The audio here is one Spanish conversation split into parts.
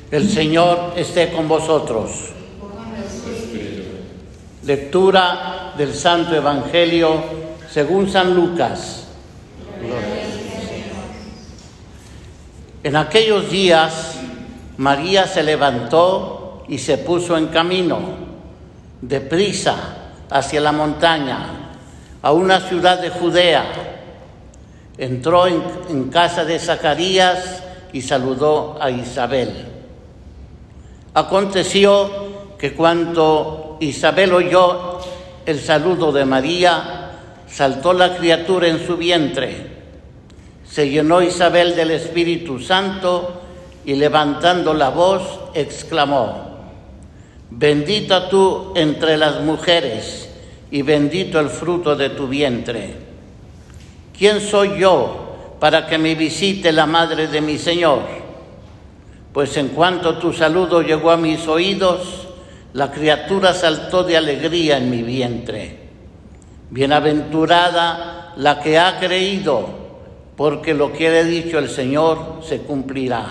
El Señor esté con vosotros. Lectura del Santo Evangelio según San Lucas. En aquellos días, María se levantó y se puso en camino, deprisa, hacia la montaña, a una ciudad de Judea. Entró en casa de Zacarías y saludó a Isabel. Aconteció que cuando Isabel oyó el saludo de María, saltó la criatura en su vientre. Se llenó Isabel del Espíritu Santo y levantando la voz exclamó: Bendita tú entre las mujeres y bendito el fruto de tu vientre. ¿Quién soy yo para que me visite la madre de mi Señor? Pues en cuanto tu saludo llegó a mis oídos, la criatura saltó de alegría en mi vientre. Bienaventurada la que ha creído, porque lo que le ha dicho el Señor se cumplirá.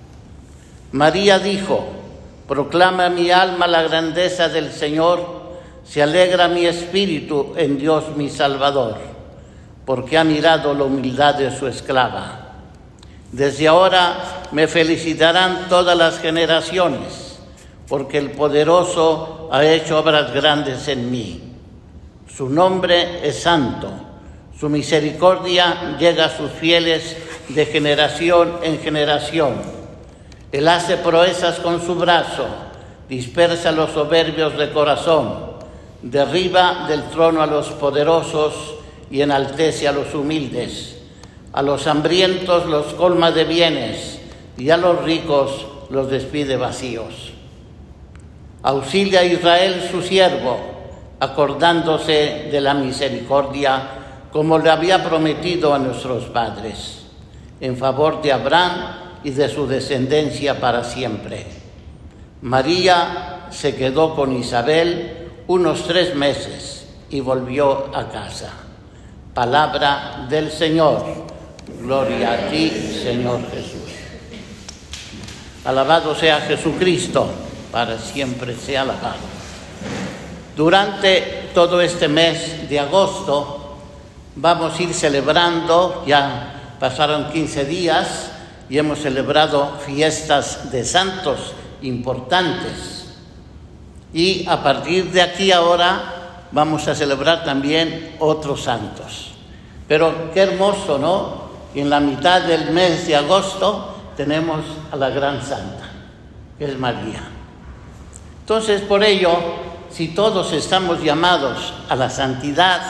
María dijo: Proclama mi alma la grandeza del Señor, se alegra mi espíritu en Dios mi Salvador, porque ha mirado la humildad de su esclava. Desde ahora me felicitarán todas las generaciones, porque el Poderoso ha hecho obras grandes en mí. Su nombre es santo, su misericordia llega a sus fieles de generación en generación. Él hace proezas con su brazo, dispersa a los soberbios de corazón, derriba del trono a los poderosos y enaltece a los humildes. A los hambrientos los colma de bienes y a los ricos los despide vacíos. Auxilia a Israel su siervo, acordándose de la misericordia como le había prometido a nuestros padres, en favor de Abraham y de su descendencia para siempre. María se quedó con Isabel unos 3 meses y volvió a casa. Palabra del Señor. Gloria a ti, Señor Jesús. Alabado sea Jesucristo, para siempre sea alabado. Durante todo este mes de agosto vamos a ir celebrando, ya pasaron 15 días y hemos celebrado fiestas de santos importantes. Y a partir de aquí ahora vamos a celebrar también otros santos. Pero qué hermoso, ¿no? Y en la mitad del mes de agosto tenemos a la gran santa, que es María. Entonces, por ello, si todos estamos llamados a la santidad,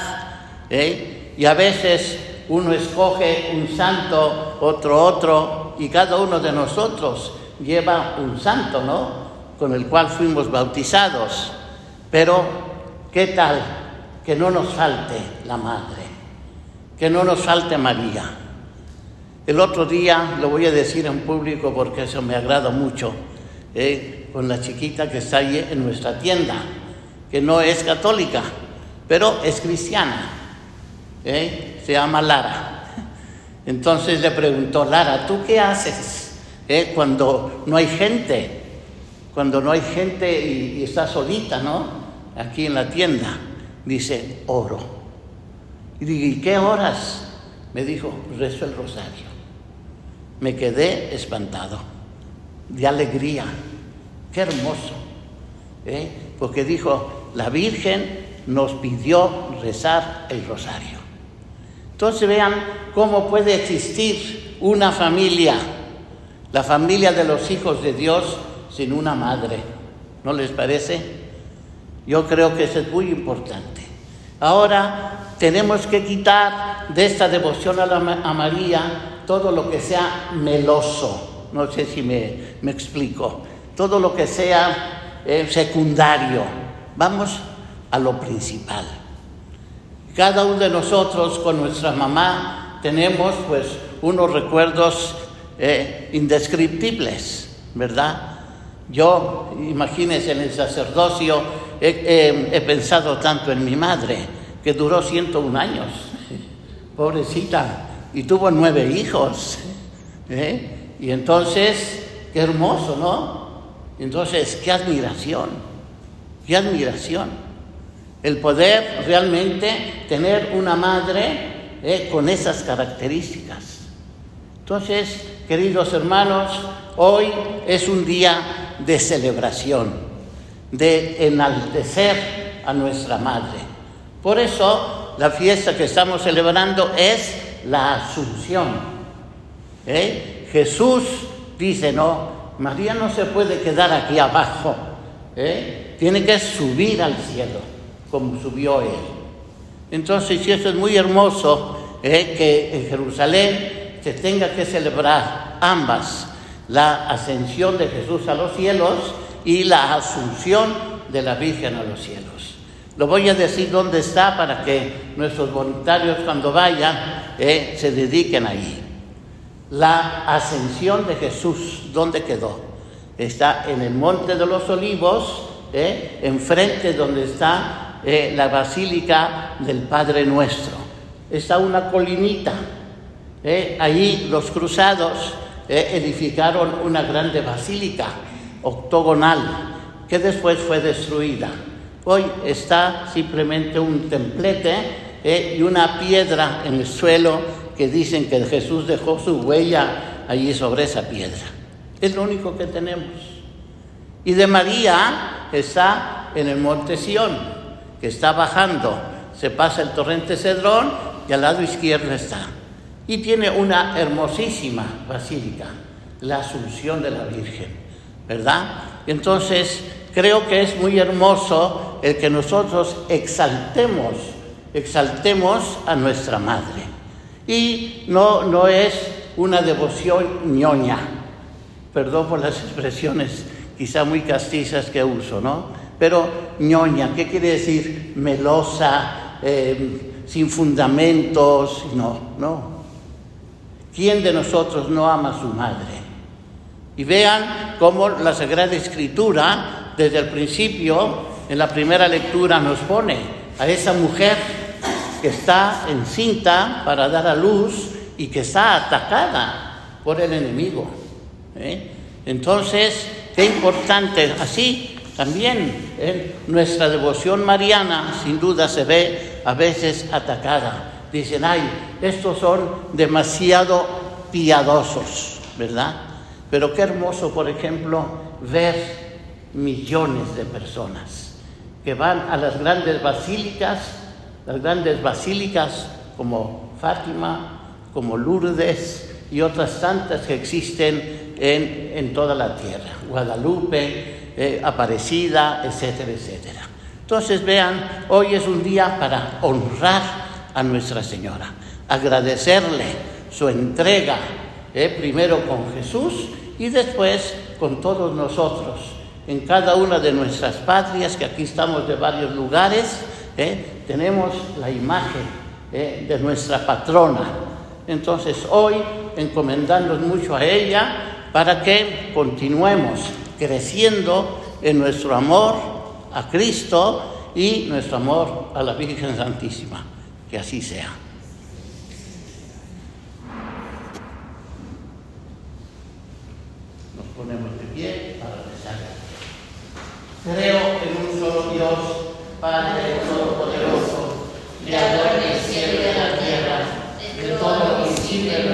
y a veces uno escoge un santo, otro, y cada uno de nosotros lleva un santo, ¿no?, con el cual fuimos bautizados. Pero, ¿qué tal que no nos falte la Madre? Que no nos falte María. El otro día, lo voy a decir en público porque eso me agrada mucho, con la chiquita que está ahí en nuestra tienda, que no es católica, pero es cristiana, se llama Lara. Entonces le preguntó: Lara, ¿tú qué haces cuando no hay gente? Cuando no hay gente y está solita, ¿no?, aquí en la tienda. Dice: oro. Y digo: ¿y qué oras? Me dijo: rezo el rosario. Me quedé espantado, de alegría. Qué hermoso, porque dijo: la Virgen nos pidió rezar el rosario. Entonces vean cómo puede existir una familia, la familia de los hijos de Dios, sin una madre. ¿No les parece? Yo creo que eso es muy importante. Ahora tenemos que quitar de esta devoción a María todo lo que sea meloso. No sé si me explico. Todo lo que sea secundario. Vamos a lo principal. Cada uno de nosotros con nuestra mamá tenemos pues unos recuerdos indescriptibles, ¿verdad? Yo, imagínense, en el sacerdocio he pensado tanto en mi madre, que duró 101 años, pobrecita, y tuvo 9 hijos, y entonces qué hermoso, ¿no? Entonces, qué admiración, qué admiración. El poder realmente tener una madre con esas características. Entonces, queridos hermanos, hoy es un día de celebración, de enaltecer a nuestra madre. Por eso, la fiesta que estamos celebrando es la Asunción. Jesús dice, no, María no se puede quedar aquí abajo, tiene que subir al cielo, como subió él. Entonces, sí, eso es muy hermoso, que en Jerusalén se tenga que celebrar ambas, la ascensión de Jesús a los cielos y la asunción de la Virgen a los cielos. Lo voy a decir dónde está para que nuestros voluntarios cuando vayan se dediquen ahí. La ascensión de Jesús, ¿dónde quedó? Está en el Monte de los Olivos, enfrente donde está la Basílica del Padre Nuestro. Está una colinita. Ahí los cruzados edificaron una grande basílica octogonal que después fue destruida. Hoy está simplemente un templete y una piedra en el suelo que dicen que Jesús dejó su huella allí sobre esa piedra. Es lo único que tenemos. Y de María está en el Monte Sión, que está bajando. Se pasa el torrente Cedrón y al lado izquierdo está. Y tiene una hermosísima basílica, la Asunción de la Virgen, ¿verdad? Entonces, creo que es muy hermoso el que nosotros exaltemos a nuestra Madre. Y no es una devoción ñoña, perdón por las expresiones quizá muy castizas que uso, ¿no? Pero ñoña, ¿qué quiere decir? Melosa, sin fundamentos, no. ¿Quién de nosotros no ama a su madre? Y vean cómo la Sagrada Escritura, desde el principio, en la primera lectura, nos pone a esa mujer que está encinta para dar a luz y que está atacada por el enemigo. Entonces, qué importante. Así también nuestra devoción mariana, sin duda, se ve a veces atacada. Dicen, ay, estos son demasiado piadosos, ¿verdad? Pero qué hermoso, por ejemplo, ver millones de personas que van a las grandes basílicas como Fátima, como Lourdes y otras tantas que existen en toda la tierra, Guadalupe, Aparecida, etcétera, etcétera. Entonces vean, hoy es un día para honrar a Nuestra Señora, agradecerle su entrega, primero con Jesús y después con todos nosotros, en cada una de nuestras patrias, que aquí estamos de varios lugares, tenemos la imagen de nuestra patrona. Entonces hoy encomendándonos mucho a ella para que continuemos creciendo en nuestro amor a Cristo y nuestro amor a la Virgen Santísima. Que así sea. Nos ponemos de pie para rezar. Creo en un solo Dios, Padre Todopoderoso, Creador